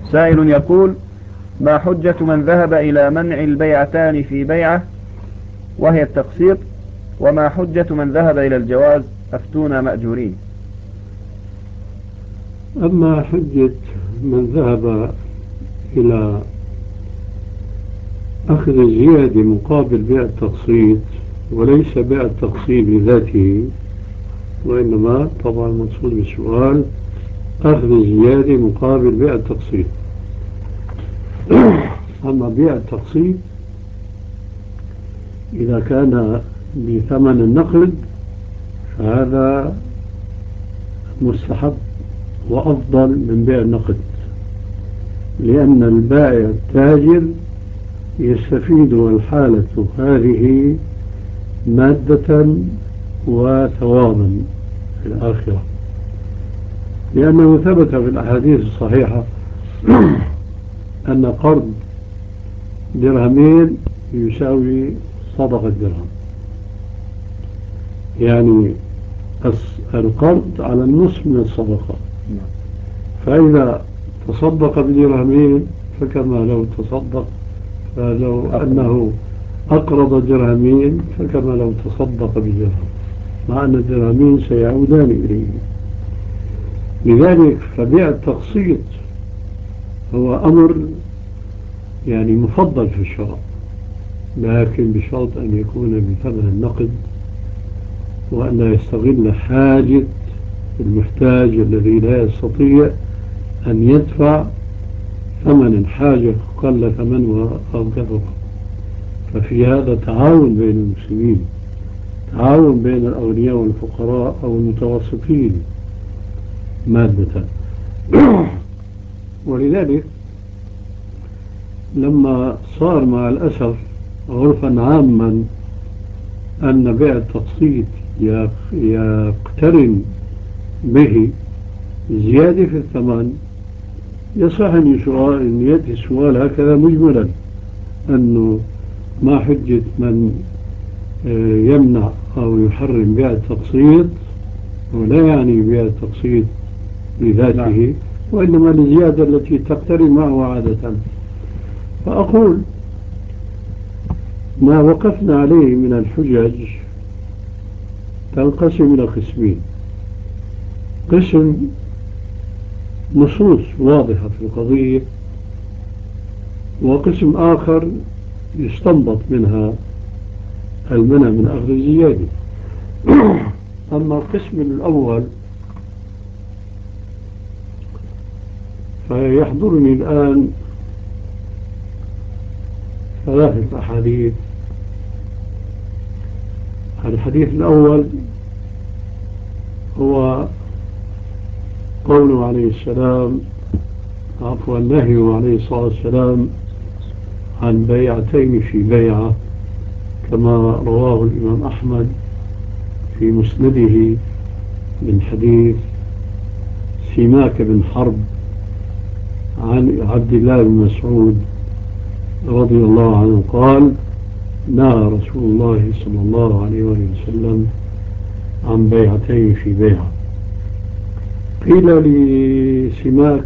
سائل يقول: ما حجة من ذهب إلى منع البيعتان في بيعة وهي التقسيط، وما حجة من ذهب إلى الجواز؟ أفتونا مأجورين. أما حجة من ذهب إلى أخذ الزيادة مقابل بيع التقسيط، وليس بيع التقسيط بذاته، وإنما طبعا المقصود بالسؤال أخذ الزيادة مقابل بيع التقسيط. أما بيع التقسيط إذا كان بثمن النقد فهذا مستحب وأفضل من بيع النقد، لأن البائع التاجر يستفيد، والحالة هذه مادة وثوابا في الآخرة، لأنه ثبت في الأحاديث الصحيحة أن قرض درهمين يساوي صدقة درهم، يعني القرض على النصف من الصدقة، فإذا تصدق بدرهمين فكما لو تصدق، فلو أنه أقرض درهمين فكما لو تصدق بدرهم، مع أن الدرهمين سيعودان إليه. لذلك فبيع التقسيط هو أمر يعني مفضل في الشرع، لكن بشرط أن يكون بثمن النقد، وأن لا يستغل حاجة المحتاج الذي لا يستطيع أن يدفع ثمن حاجة قل ثمنها أو كثر. ففي هذا تعاون بين المسلمين، تعاون بين الأغنياء والفقراء أو المتوسطين مادة. ولذلك لما صار مع الأسف عرفا عاما أن بيع التقسيط يقترن به زيادة في الثمن، يصح أن يأتي السؤال هكذا مجملا، أنه ما حجة من يمنع أو يحرم بيع التقسيط، ولا يعني بيع التقسيط بذاته، وإنما الزيادة التي تقترن معه عادة. فأقول ما وقفنا عليه من الحجج تنقسم إلى قسمين: قسم نصوص واضحة في القضية، وقسم آخر يستنبط منها المنع من أخذ الزيادة. أما القسم الأول فيحضرني الآن ثلاثة أحاديث. الحديث الأول هو قوله عليه السلام، عفوا نهيه عليه الصلاة والسلام عن بيعتين في بيعة، كما رواه الإمام أحمد في مسنده من حديث سماك بن حرب عن عبد الله بن مسعود رضي الله عنه قال: نهى رسول الله صلى الله عليه وسلم عن بيعتين في بيعة. قيل لسماك: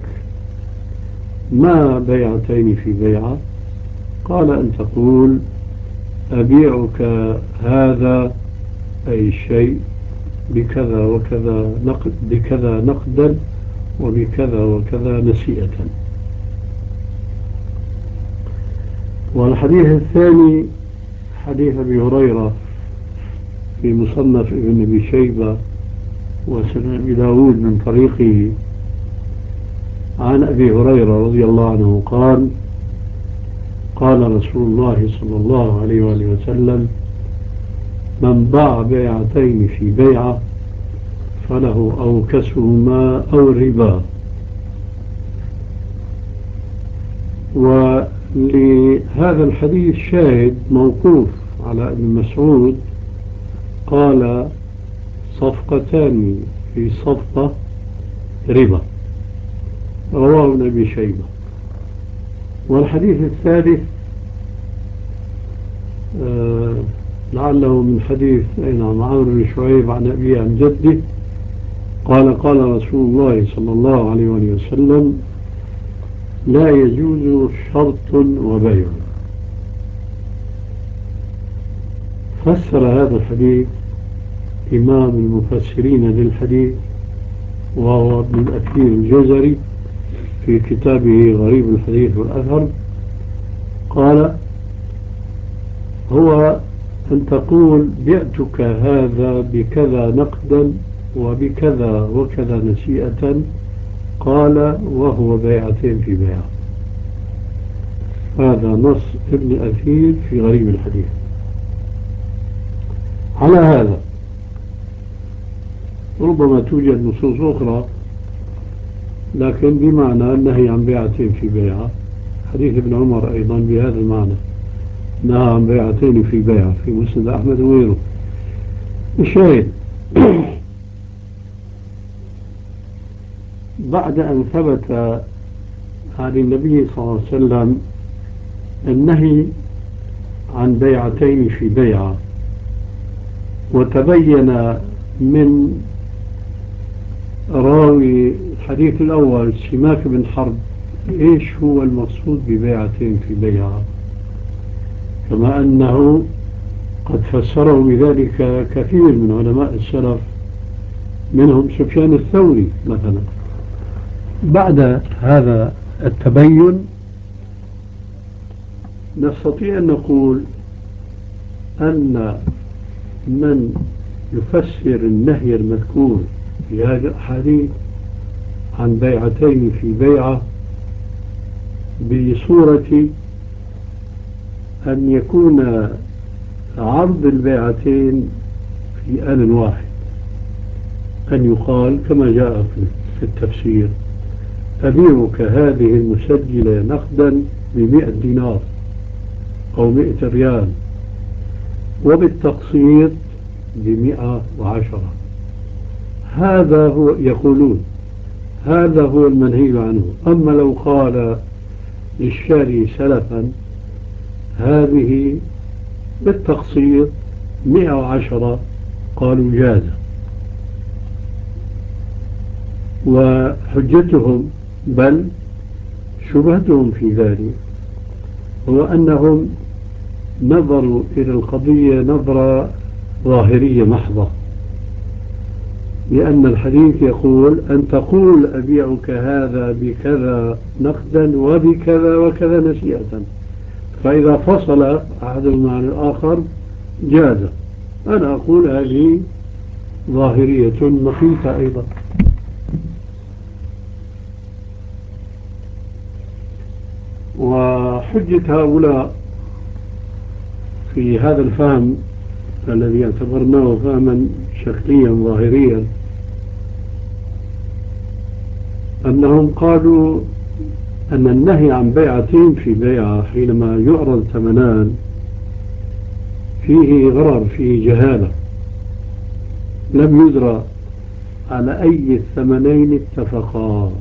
ما بيعتين في بيعة؟ قال: أن تقول أبيعك هذا أي الشيء بكذا وكذا نقد، بكذا نقدا وبكذا وكذا نسيئة. والحديث الثاني حديث أبي هريرة في مصنف ابن أبي شيبة وسنن أبي داود من طريقه عن أبي هريرة رضي الله عنه قال: قال رسول الله صلى الله عليه وآله وسلم: من باع بيعتين في بيعة فله أوكسهما أو الربا. ولهذا الحديث شاهد موقوف على ابن مسعود قال: صفقتان في صفقة ربا، رواه ابن أبي شيبة. والحديث الثالث لعله من حديث عمرو بن شعيب عن أبي عن جده قال: قال رسول الله صلى الله عليه وسلم: لا يجوز شرط وبيع. فسر هذا الحديث إمام المفسرين للحديث وهو ابن الأثير الجزري في كتابه غريب الحديث والأثر، قال: هو أن تقول بعتك هذا بكذا نقدا وبكذا وكذا نسيئة، قال وهو بيعتين في بيع. هذا نص ابن أثير في غريب الحديث. على هذا ربما توجد نصوص أخرى لكن بمعنى النهي عن بيعتين في بيعة. حديث ابن عمر أيضا بهذا المعنى، نهى عن بيعتين في بيعة في مسند أحمد وغيره. الشاهد بعد أن ثبت عن النبي صلى الله عليه وسلم النهي عن بيعتين في بيعة، وتبين من راوي الحديث الأول سماك بن حرب إيش هو المقصود ببيعتين في بيعة، كما أنه قد فسره بذلك كثير من علماء السلف منهم سفيان الثوري مثلا. بعد هذا التبين نستطيع أن نقول أن من يفسر النهي المذكور في هذه الأحاديث عن بيعتين في بيعة بصورة أن يكون عرض البيعتين في آن واحد، أن يقال كما جاء في التفسير: أبيعك هذه المسجلة نقدا ب100 دينار أو 100 ريال، وبالتقسيط ب110. هذا هو يقولون هذا هو المنهي عنه. أما لو قال للشاري سلفا هذه بالتقسيط 110 قالوا جاز. وحجتهم بل شبهتهم في ذلك هو أنهم نظروا إلى القضية نظرة ظاهرية محضة، لأن الحديث يقول أن تقول أبيعك هذا بكذا نقدا وبكذا وكذا نسيئة، فإذا فصل أحدهما عن الآخر جاز. أنا أقول هذه ظاهرية مخيفة أيضا. وحجة هؤلاء في هذا الفهم الذي اعتبرناه فهما شكليا ظاهريا أنهم قالوا أن النهي عن بيعتين في بيعة حينما يعرض ثمنان فيه غرر، فيه جهالة، لم يدرى على أي الثمنين اتفقا.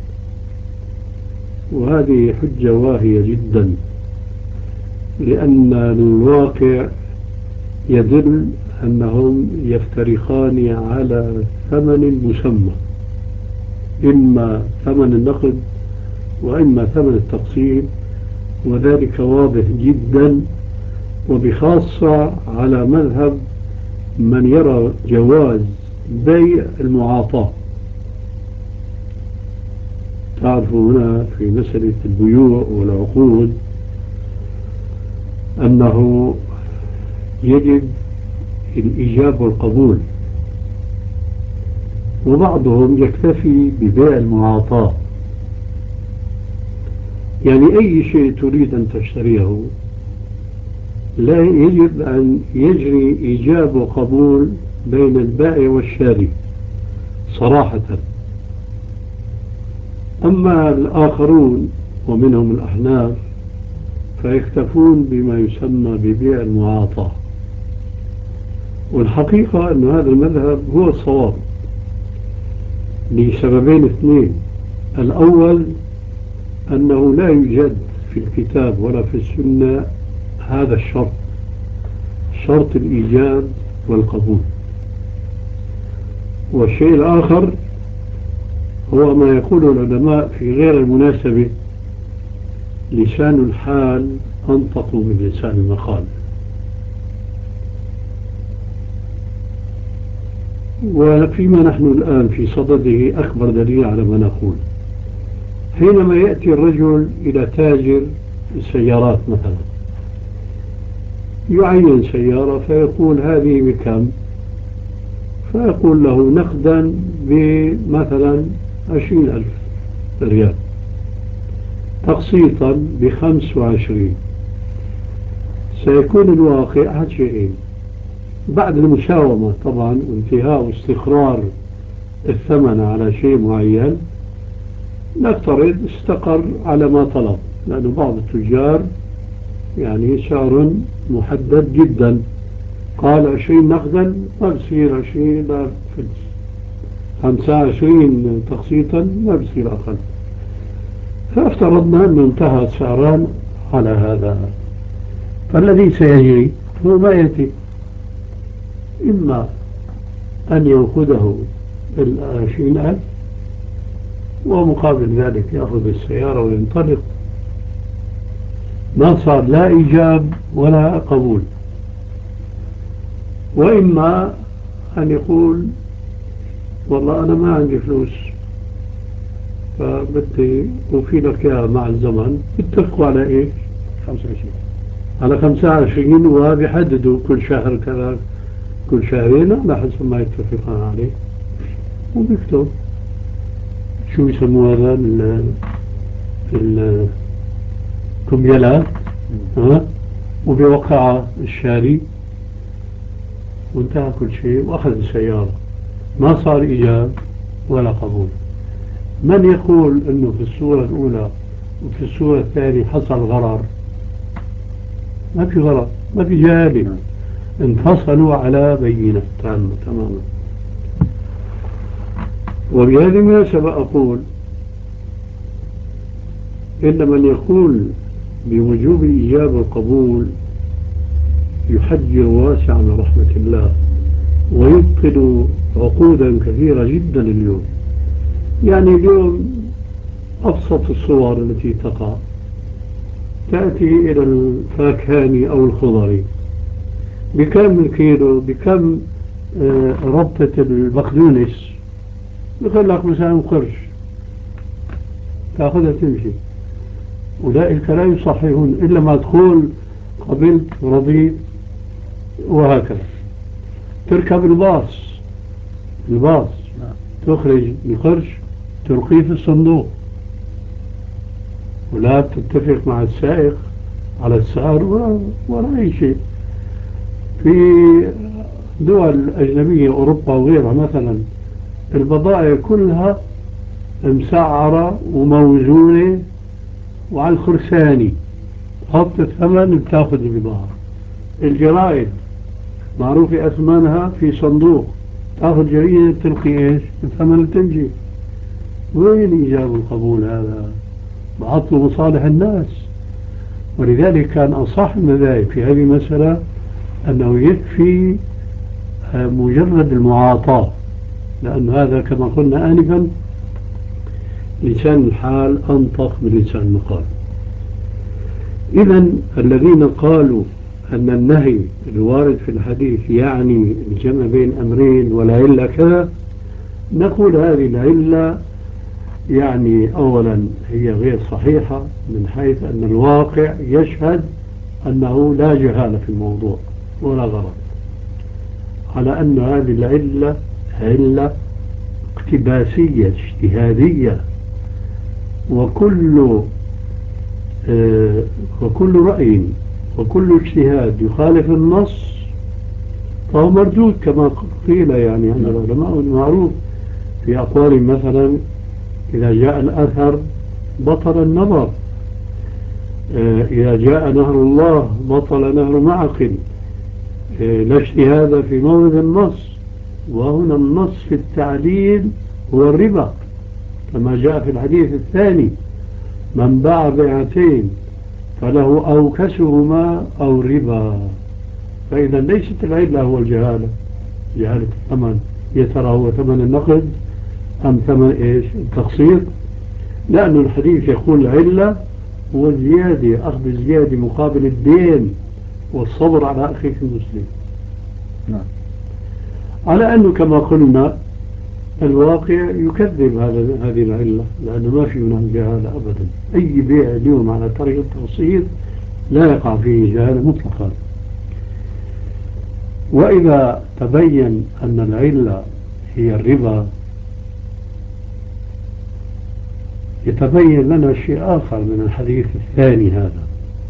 وهذه حجة واهية جدا، لأن الواقع يدل أنهم يفترقان على ثمن مسمى، إما ثمن النقد وإما ثمن التقسيط، وذلك واضح جدا، وبخاصة على مذهب من يرى جواز بيع المعاطاة. تعرفوا هنا في مسألة البيوع والعقود أنه يجب الإيجاب والقبول، وبعضهم يكتفي ببيع المعاطاة، يعني أي شيء تريد أن تشتريه لا يجب أن يجري إيجاب وقبول بين البائع والشاري صراحة. أما الآخرون ومنهم الأحناف فيكتفون بما يسمى ببيع المعاطاة، والحقيقة أن هذا المذهب هو الصواب لسببين اثنين: الأول أنه لا يوجد في الكتاب ولا في السنة هذا الشرط، شرط الإيجاب والقبول. والشيء الآخر هو ما يقوله العلماء في غير المناسبة لسان الحال أنطق من لسان المقال. وفيما نحن الآن في صدده أكبر دليل على ما نقول، حينما يأتي الرجل إلى تاجر السيارات مثلا، يعين سيارة فيقول هذه بكم، فيقول له نقدا بمثلا 20,000 ريال، تقسيطا ب25. سيكون الواقع أحد شيئين: بعد المساومة طبعا وانتهاء واستقرار الثمن على شيء معين، نفترض استقر على ما طلب، لأن بعض التجار يعني سعر محدد جدا، قال 20 نقدا ما بصير 20، لا 25 تقسيطا ما بصير أقل. فافترضنا أنه انتهى السعران على هذا، فالذي سيجري هو ما يأتي: إما أن يأخذه 20,000 ومقابل ذلك يأخذ السيارة وينطلق، ما صار لا إيجاب ولا قبول. وإما أن يقول والله أنا ما عندي فلوس، فبدي أوفي لك إياها مع الزمن. اتفقوا على إيه؟ 25. على 25، وبيحددوا كل شهر كذا، كل شهرين على حسب ما يتفقون عليه، وبيكتب شو يسموه هذا الكميلات، وبيوقع الشاري، وانتهى كل شيء، وأخذ السيارة، ما صار إيجاب ولا قبول. من يقول أنه في الصورة الأولى وفي الصورة الثانية حصل غرر؟ ما في غرر، ما في جهالة، انفصلوا على بينة تامة تماما. وبهذه المناسبة أقول إن من يقول بوجوب الإجابة والقبول يحجر واسعا من رحمة الله، ويبطل عقودا كثيرة جدا اليوم. يعني اليوم أبسط الصور التي تقع، تأتي إلى الفاكهاني أو الخضري: بكم الكيلو، بكم ربطة البقدونس؟ يقول لك مثلا قرش، تأخذها تمشي. أولئك لا يصححون إلا ما تقول قبلت رضيت، وهكذا. تركب الباص تخرج القرش تلقيه في الصندوق، ولا تتفق مع السائق على السعر ولا أي شيء. في دول أجنبية أوروبا وغيرها مثلا، البضائع كلها مسعرة وموزونة، وعلى الخرساني تحط الثمن بتاخذ البضاعة. الجرائد معروف أثمانها في صندوق، تاخذ جريدة تلقي إيش الثمن تمشي. وين إيجاب القبول هذا؟ بعطل مصالح الناس. ولذلك كان أصح المذاهب في هذه المسألة أنه يكفي مجرد المعاطاة، لأن هذا كما قلنا آنفا لسان الحال أنطق من لسان المقال. إذن الذين قالوا أن النهي الوارد في الحديث يعني الجمع بين أمرين والعلة كذا، نقول هذه العلة يعني أولا هي غير صحيحة، من حيث أن الواقع يشهد أنه لا جهالة في الموضوع ولا غلط، على أن هذه العلة علة اقتباسية اجتهادية، وكل رأي وكل اجتهاد يخالف النص فهو مردود كما قيل يعني عند العلماء. المعروف في أقوال مثلا: إذا جاء الأثر بطل النظر، إذا جاء نهر الله بطل نهر معقل، لا اجتهاد في مورد النص. وهنا النص في التعليل هو الربا، كما جاء في الحديث الثاني: من باع بيعتين فله أو كسرهما أو ربا. فإذا ليست العلة هو الجهالة، جهالة الثمن، يا ترى هو ثمن النقد أم ثمن إيش التقسيط، لأن الحديث يقول علة هو الزيادة، أخذ الزيادة مقابل الدين والصبر على أخيك المسلم. نعم. على أنه كما قلنا الواقع يكذب هذه العلة، لأنه ما في هناك جهالة أبدا. أي بيع اليوم على طريق التقسيط لا يقع فيه جهالة مطلقا. وإذا تبين أن العلة هي الربا يتبين لنا شيء آخر من الحديث الثاني هذا،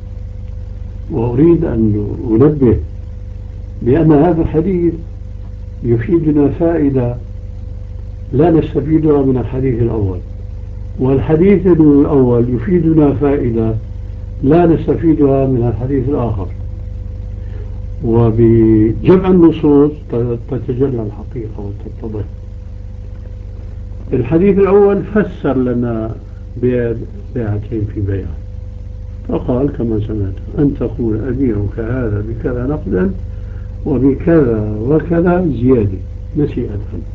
وأريد أن أنبه بأن هذا الحديث يفيدنا فائدة لا نستفيدها من الحديث الأول، والحديث الأول يفيدنا فائدة لا نستفيدها من الحديث الآخر، وبجمع النصوص تتجلى الحقيقة وتتضح. الحديث الأول فسر لنا بيعتين في بيع، فقال كما سمعت أن تقول أبيعك هذا بكذا نقدا وبكذا وكذا زيادة نسيئة.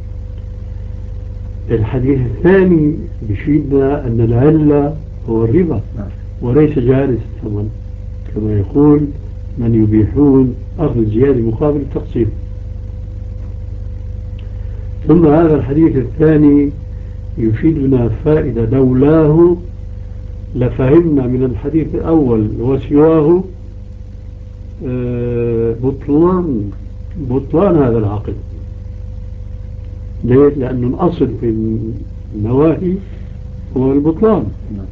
الحديث الثاني بيفيدنا أن العلة هو الربا وليس جالس الثمن، كما يقول من يبيحون أخذ الزيادة مقابل التقسيط. ثم هذا الحديث الثاني يفيدنا فائدة لولاه لفهمنا من الحديث الأول وسواه بطلان هذا العقد. ليه؟ لأنه الأصل في النواهي هو البطلان،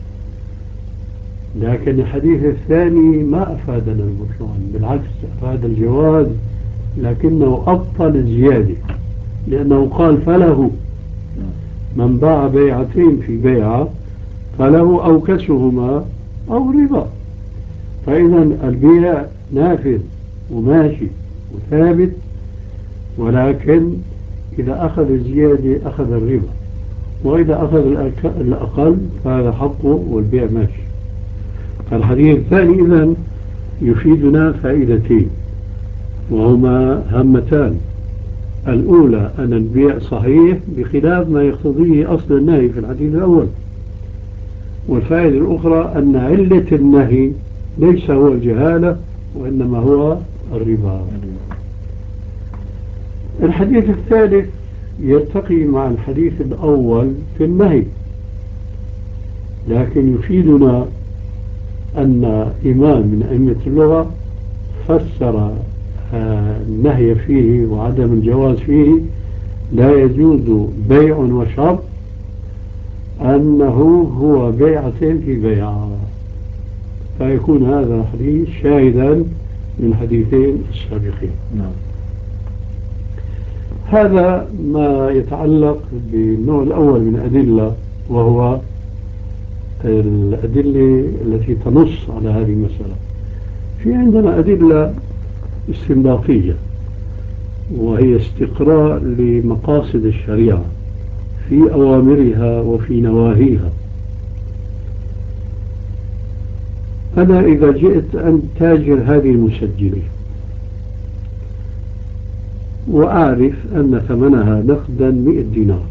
لكن الحديث الثاني ما أفادنا البطلان، بالعكس أفاد الجواز، لكنه أبطل الزيادة، لأنه قال فله من باع بيعتين في بيعة فله أو كسهما أو ربا. فإذا البيع نافذ وماشي وثابت، ولكن إذا أخذ الزيادة أخذ الربا، وإذا أخذ الأقل فهذا حقه والبيع ماشي. فالحديث الثاني إذن يفيدنا فائدتين وهما هامتان. الأولى أن البيع صحيح بخلاف ما يقتضيه أصل النهي في الحديث الأول، والفائدة الأخرى أن علة النهي ليس هو الجهالة وإنما هو الربا. الحديث الثالث يلتقي مع الحديث الأول في النهي، لكن يفيدنا أن إمام من أئمة اللغة فسر النهي فيه وعدم الجواز فيه لا يجوز بيع وشرط أنه هو بيعتين في بيعة، فيكون هذا الحديث شاهدا من الحديثين السابقين. هذا ما يتعلق بالنوع الأول من الأدلة، وهو الأدلة التي تنص على هذه المسألة. في عندنا أدلة استنباطية، وهي استقراء لمقاصد الشريعة في أوامرها وفي نواهيها. أنا إذا جئت أن تاجر هذه المسجلة وأعرف أن ثمنها نقدا 100 دينار،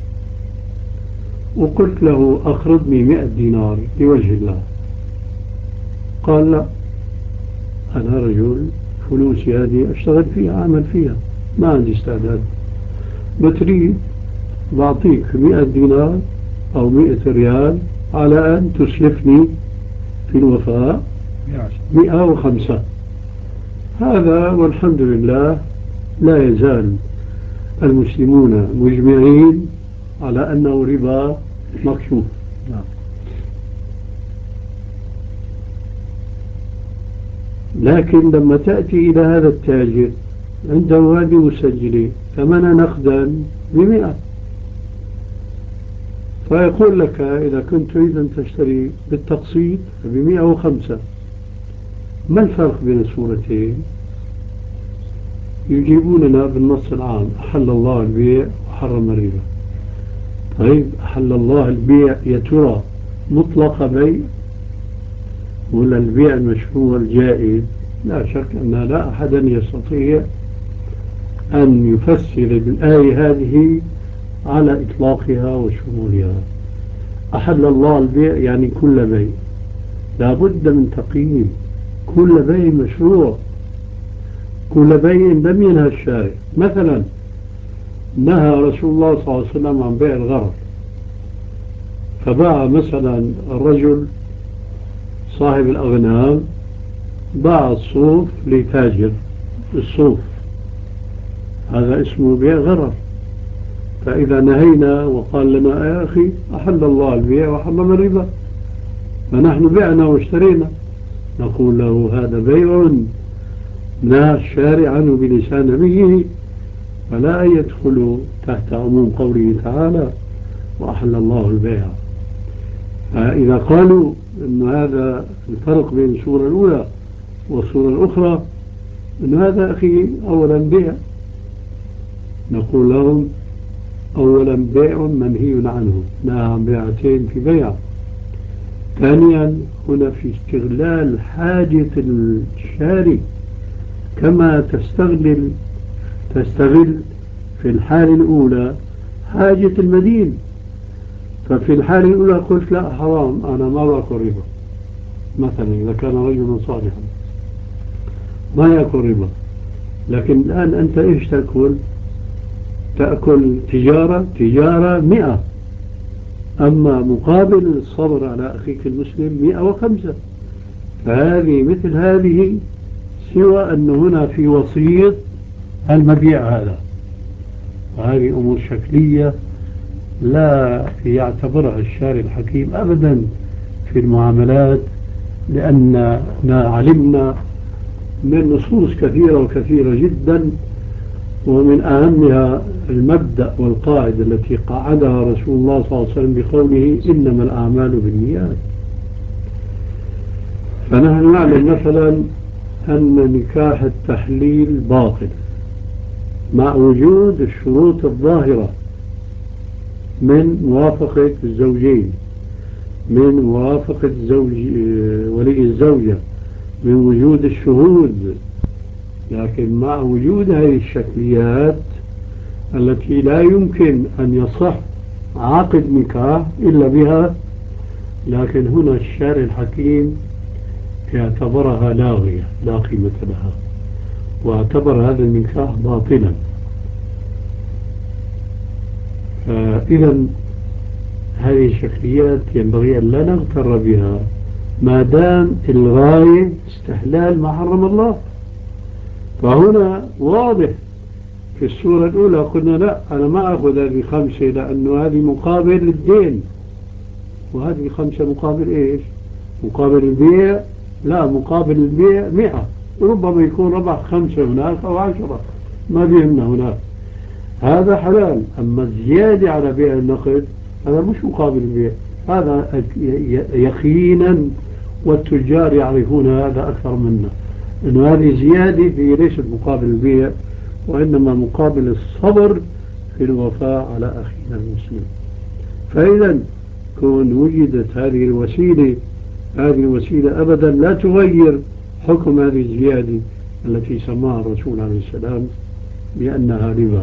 وقلت له أخرجني 100 دينار لوجه الله، قال لا، أنا رجل فلوسي هذه أشتغل فيها أعمل فيها ما عندي استعداد، بتريد بعطيك 100 دينار أو 100 ريال على أن تسلفني في الوفاء 105. هذا والحمد لله لا يزال المسلمون مجمعين على أنه ربا مكشوف. لكن لما تأتي إلى هذا التاجر عنده هذه مسجلة ثمنها نقدا ب100، فيقول لك إذا كنت تريد أن تشتري بالتقسيط ب105. ما الفرق بين الصورتين؟ يجيبوننا بالنص العام أحل الله البيع وحرم الربا. طيب أحل الله البيع يا ترى مطلق بيع ولا البيع المشروع الجائز؟ لا شك أن لا أحدا يستطيع أن يفسر بالآية هذه على إطلاقها وشمولها. أحل الله البيع يعني كل بيع، لابد من تقييم كل بيع مشروع، كل بيع لم ينهى الشارع. مثلا نهى رسول الله صلى الله عليه وسلم عن بيع الغرض، فباع مثلا الرجل صاحب الأغنام باع الصوف لتاجر الصوف، هذا اسمه بيع غرر. فإذا نهينا وقال لنا يا أخي أحل الله البيع وحرم الربا، فنحن بعنا واشترينا، نقول له هذا بيع نهى الشارع عنه بلسان نبيه، فلا يدخل تحت عموم قوله تعالى وأحل الله البيع. فإذا قالوا أن هذا الفرق بين السورة الأولى والسورة الأخرى، أن هذا أخي أولا بيع، نقول لهم أولا بيع منهي عنه، نهى عن بيعتين في بيع. ثانيا هنا في استغلال حاجة الشاري، كما تستغل في الحالة الأولى حاجة المدين. ففي الحالة الأولى قلت لا حرام، أنا ما باكل ربا، مثلا إذا كان رجلا صالحا ما يأكل ربا. لكن الآن أنت إيش تأكل تجارة 100، أما مقابل الصبر على أخيك المسلم 105. فهذه مثل هذه، سوى أن هنا في وسيط المبيع هذا، وهذه أمور شكلية لا يعتبرها الشارع الحكيم أبدا في المعاملات، لأننا علمنا من نصوص كثيرة وكثيرة جدا، ومن أهمها المبدأ والقاعدة التي قاعدها رسول الله صلى الله عليه وسلم بقوله إنما الأعمال بالنيات. فنحن نعلم مثلا أن نكاح التحليل باطل مع وجود الشروط الظاهرة من موافقة الزوجين، من موافقة ولي الزوجة، من وجود الشهود. لكن مع وجود هذه الشكليات التي لا يمكن أن يصح عقد نكاح إلا بها، لكن هنا الشارع الحكيم يعتبرها لاغية لا قيمة لها، واعتبر هذا النكاح باطلا. فإذا هذه الشكليات ينبغي أن لا نغتر بها، ما دام الغاية استحلال ما حرم الله. فهنا واضح في السورة الأولى قلنا لا، أنا ما أخذ هذه 5 لأنه هذه مقابل الدين، وهذه 5 مقابل إيش؟ مقابل البيع؟ لا، مقابل البيع 100، ربما يكون ربح 5 هناك أو 10، ما بيهمنا هناك، هذا حلال. أما الزيادة على بيع النقد هذا مش مقابل البيع، هذا يقينا، والتجار يعرفون هذا أكثر منا، أن هذه زيادة هي ليست مقابل البيع، وإنما مقابل الصبر في الوفاء على أخينا المسلم. فإذا كون وجدت هذه الوسيلة، هذه الوسيلة أبدا لا تغير حكم هذه الزيادة التي سماها الرسول عليه السلام بأنها ربا.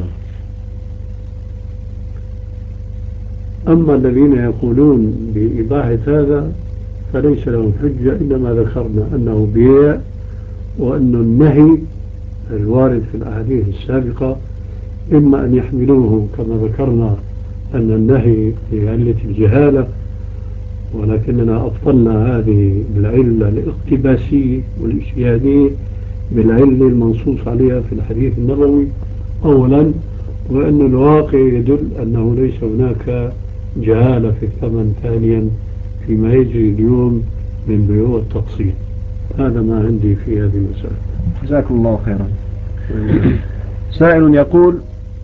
أما الذين يقولون بإباحة هذا فليس لهم حجة إلا ما ذكرنا أنه بيع، وأن النهي الوارد في الأحاديث السابقة إما أن يحملوه كما ذكرنا أن النهي لعلة الجهالة، ولكننا أبطلنا هذه بالعلة الاقتباسية والاجتهادية بالعلة المنصوص عليها في الحديث النبوي أولا، وأن الواقع يدل أنه ليس هناك جهالة في الثمن ثانيا فيما يجري اليوم من بيوع التقسيط. هذا ما عندي في هذه المسألة. جزاكم الله خيرا. سائل يقول